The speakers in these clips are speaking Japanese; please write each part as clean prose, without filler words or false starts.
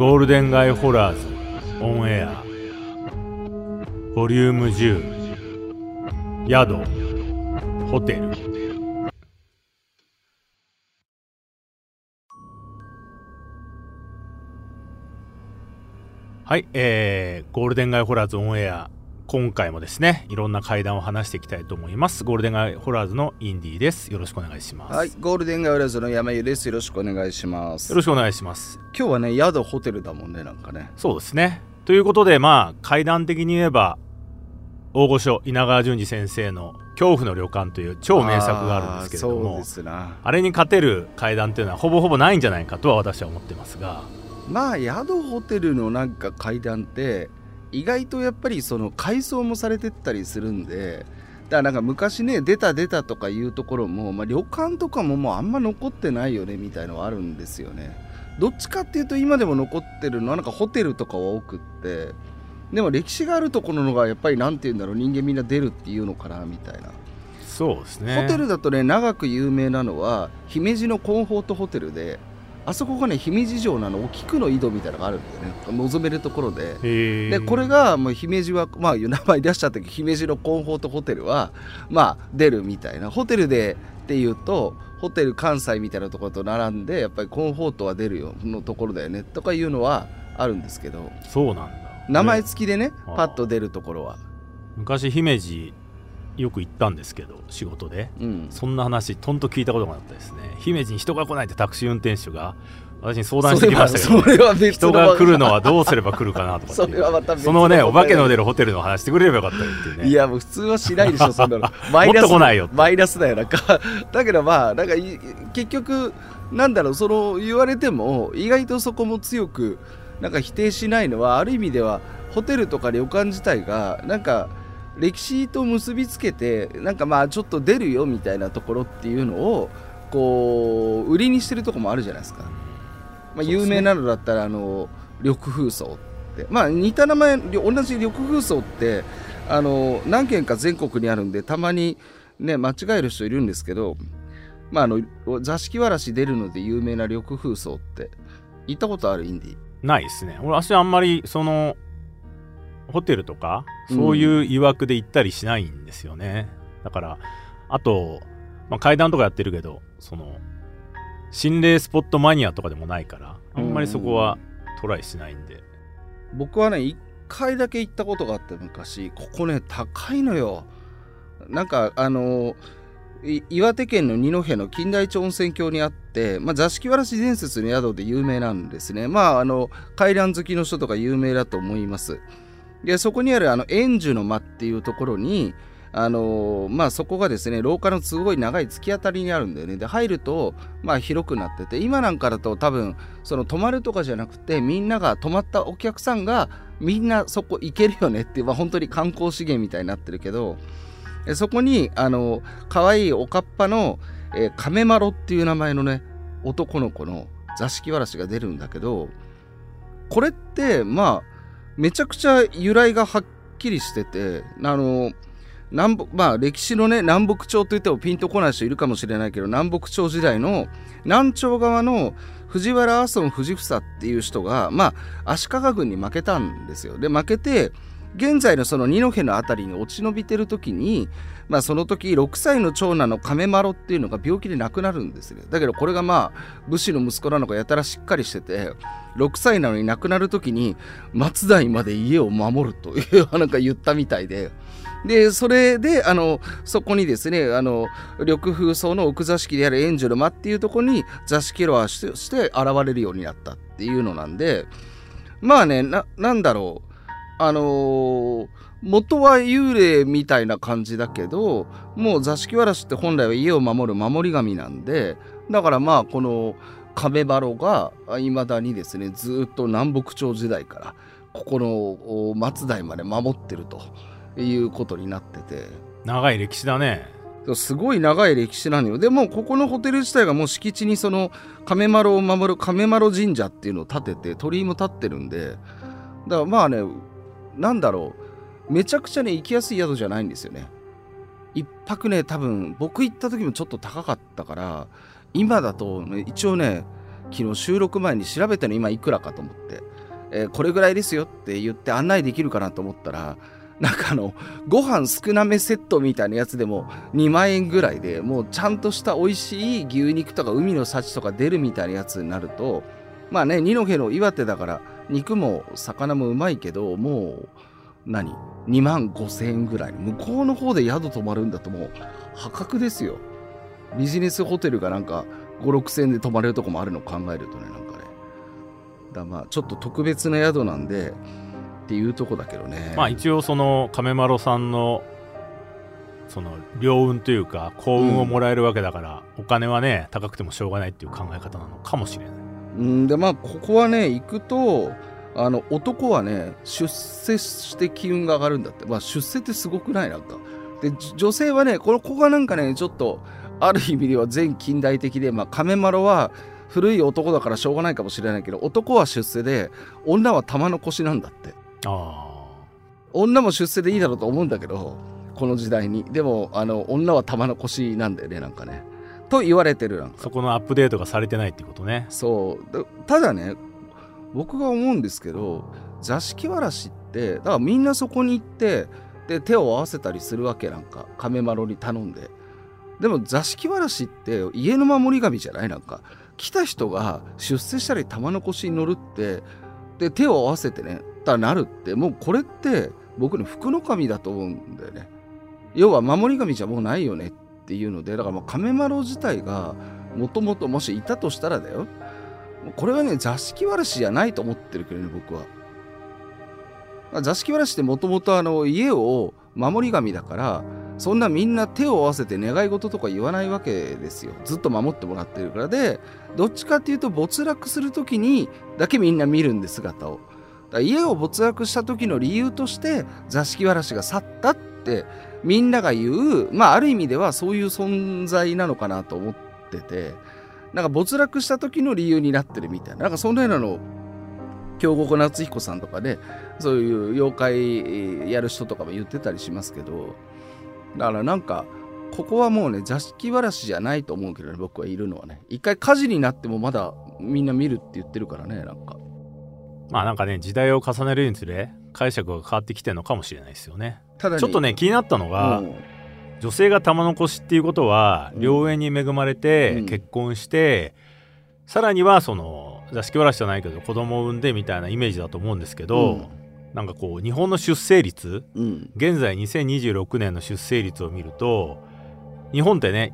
ゴールデン街ホラーズオンエアボリューム10宿ホテル。はい、ゴールデン街ホラーズオンエア、今回もですねいろんな怪談を話していきたいと思います。ゴールデン街ホラーズのインディです。よろしくお願いします。 はい、ゴールデン街ホラーズの山湯です。よろしくお願いします。 よろしくお願いします。 今日はね、宿ホテルだもんね、なんかね。 そうですね。ということで、まあ怪談的に言えば大御所稲川淳二先生の恐怖の旅館という超名作があるんですけれども、 そうですな。 あれに勝てる怪談っていうのはほぼほぼないんじゃないかとは私は思ってますが、 まあ宿ホテルのなんか怪談って意外とやっぱりその改装もされてったりするんで、だからなんか昔ね出たとかいうところも、まあ、旅館とかももうあんま残ってないよねみたいのはあるんですよね。どっちかっていうと今でも残ってるのはなんかホテルとかは多くって、でも歴史があるところのがやっぱりなんていうんだろう、人間みんな出るっていうのかなみたいな。 そうですね。 ホテルだとね、長く有名なのは姫路のコンフォートホテルで、あそこがね姫路城の菊の井戸みたいなのがあるんだよね、望めるところで。でこれがもう姫路はまあ名前出しちゃったけど、姫路のコンフォートホテルはまあ出るみたいな。ホテルでっていうとホテル関西みたいなところと並んで、やっぱりコンフォートは出るよのところだよねとかいうのはあるんですけど、 そうなんだ、 名前付きでね、パッと出るところは。 昔姫路よく行ったんですけど仕事で、そんな話とんと聞いたことがなかったですね。姫路に人が来ないってタクシー運転手が私に相談してきましたけど、 それは別人が来るのはどうすれば来るかなとかそれはまた別そのねお化けの出るホテルの話してくれればよかったよっていうね。 いやもう普通はしないでしょそんなの。 マイナスもっと来ないよ。 マイナスだよなんかだけどまあなんか結局なんだろう、その言われても意外とそこも強くなんか否定しないのは、ある意味ではホテルとか旅館自体がなんか歴史と結びつけて、なんかまあちょっと出るよみたいなところっていうのをこう売りにしてるところもあるじゃないですか。まあ、有名なのだったら緑風荘って、まあ似た名前同じ緑風荘って何軒か全国にあるんで、たまにね間違える人いるんですけど、まあ座敷わらし出るので有名な緑風荘って行ったことある？インディないですね。俺あんまりそのホテルとかそういう曰くで行ったりしないんですよね。だからあと、まあ、階段とかやってるけどその心霊スポットマニアとかでもないからあんまりそこはトライしないんで。 僕はね1回だけ行ったことがあって昔。ここね高いのよ。なんか岩手県の二戸の金田一温泉郷にあって、まあ、座敷わらし伝説の宿で有名なんですね。まあ怪談好きの人とか有名だと思います。でそこにある円樹の間っていうところにまあそこがですね廊下のすごい長い突き当たりにあるんだよね。で入るとまあ広くなってて、今なんかだと多分その泊まるとかじゃなくて、みんなが泊まったお客さんがみんなそこ行けるよねっていう、まあ、本当に観光資源みたいになってるけど、そこに可愛いおかっぱの、亀麻呂っていう名前のね男の子の座敷わらしが出るんだけど、これってまあめちゃくちゃ由来がはっきりしてて、まあ歴史のね南北朝と言ってもピンとこない人いるかもしれないけど、南北朝時代の南朝側の藤原阿尊藤房っていう人がまあ足利軍に負けたんですよ。で負けて現在のその二戸のあたりに落ち延びてる時に、まあその時6歳の長男の亀麻呂っていうのが病気で亡くなるんですね。だけどこれがまあ武士の息子なのかやたらしっかりしてて、6歳なのに亡くなる時に末代まで家を守るというなんか言ったみたいで、でそれでそこにですね緑風荘の奥座敷である円樹の間っていうところに座敷わらしとして現れるようになったっていうのなんで、まあねなんだろう、元は幽霊みたいな感じだけど、もう座敷わらしって本来は家を守る守り神なんで、だからまあこの亀麻呂がいまだにですねずっと南北朝時代からここの末代まで守ってるということになってて、 長い歴史だね。 すごい長い歴史なのよ。でもここのホテル自体がもう敷地にその亀麻呂を守る亀麻呂神社っていうのを建てて、鳥居も建ってるんで、だからまあねなんだろう、めちゃくちゃね行きやすい宿じゃないんですよね。一泊ね多分僕行った時もちょっと高かったから、今だと、ね、一応ね昨日収録前に調べたの今いくらかと思って、 これぐらいですよって言って案内できるかなと思ったら、なんかご飯少なめセットみたいなやつでも2万円ぐらいで、もうちゃんとした美味しい牛肉とか海の幸とか出るみたいなやつになると、まあね、二戸の岩手だから肉も魚もうまいけど、もう2万5千円ぐらい、向こうの方で宿泊まるんだともう破格ですよ。ビジネスホテルがなんか5、6千円で泊まれるとこもあるのを考えるとね、なんかね、だまあちょっと特別な宿なんでっていうとこだけどね。 まあ一応その亀丸さんのその良運というか幸運をもらえるわけだから、お金はね高くてもしょうがないっていう考え方なのかもしれない。 でまあここはね行くと男はね出世して機運が上がるんだって。まあ出世ってすごくない？なんかで女性はねここがなんかねちょっとある意味では前近代的で、まあ亀丸は古い男だからしょうがないかもしれないけど、男は出世で女は玉の腰なんだって。女も出世でいいだろうと思うんだけど、この時代に。でも女は玉の腰なんだよね、なんかねと言われてる。なんかそこのアップデートがされてないってことね。 そうただね、僕が思うんですけど、座敷わらしってだからみんなそこに行ってで手を合わせたりするわけ。なんか亀丸に頼んで。でも座敷わらしって家の守り神じゃない？なんか来た人が出世したり玉の腰に乗るってで手を合わせてねなるって、もうこれって僕の福の神だと思うんだよね。要は守り神じゃもうないよねっていうので、だからもう亀丸自体がもともともしいたとしたらだよ、これはね座敷わらしじゃないと思ってるけどね、僕は。座敷わらしってもともと家を守り神だから、そんなみんな手を合わせて願い事とか言わないわけですよ。ずっと守ってもらってるから。でどっちかっていうと没落する時にだけみんな見るんで、姿を。だから家を没落した時の理由として座敷わらしが去ったってみんなが言う、まあある意味ではそういう存在なのかなと思ってて、なんか没落した時の理由になってるみたいな、なんかそんなようなの京極夏彦さんとかね、そういう妖怪やる人とかも言ってたりしますけど、だからなんかここはもうね座敷わらしじゃないと思うけどね、僕はいるのはね。一回火事になってもまだみんな見るって言ってるからね。なんかまあなんかね、時代を重ねるにつれ解釈が変わってきてるのかもしれないですよね。 ただちょっとね気になったのが、女性が玉の腰っていうことは良縁に恵まれて結婚して、さらにはその座敷わらしじゃないけど子供を産んでみたいなイメージだと思うんですけど、なんかこう日本の出生率、現在2026年の出生率を見ると日本ってね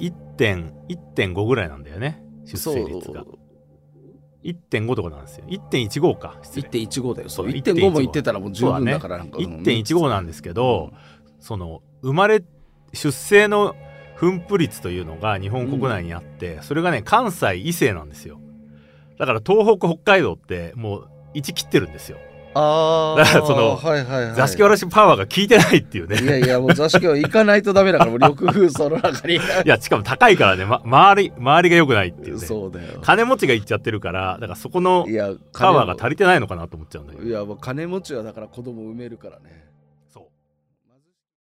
1.5 ぐらいなんだよね、出生率が。1.5 とかなんですよ。 1.15 か。 1.15 だよ。そう 1.5 も言ってたらもう十分だから、なんか 1.15 なんですけど、その出生の分布率というのが日本国内にあって、それがね関西以西なんですよ。だから東北北海道ってもう1切ってるんですよ。だからその、座敷わらしパワーが効いてないっていうね。 いやいやもう座敷は行かないとダメだから、もう緑風荘の中に。いやしかも高いからね、周りが良くないっていうね。 そうだよ。 金持ちが行っちゃってるから、だからそこのパワーが足りてないのかなと思っちゃうんだけど。 いやもう金持ちはだから子供産めるからね。